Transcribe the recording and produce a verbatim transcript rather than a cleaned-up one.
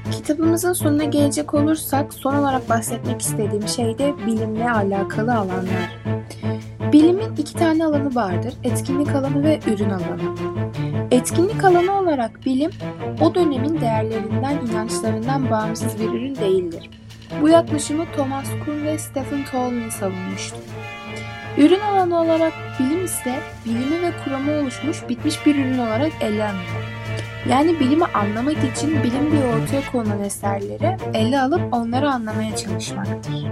Kitabımızın sonuna gelecek olursak son olarak bahsetmek istediğim şey de bilimle alakalı alanlar. Bilimin iki tane alanı vardır, etkinlik alanı ve ürün alanı. Etkinlik alanı olarak bilim, o dönemin değerlerinden, inançlarından bağımsız bir ürün değildir. Bu yaklaşımı Thomas Kuhn ve Stephen Toulmin savunmuştur. Ürün alanı olarak bilim ise bilimi ve kuramı oluşmuş bitmiş bir ürün olarak ele alınır. Yani bilimi anlamak için bilim diye ortaya konulan eserleri ele alıp onları anlamaya çalışmaktır.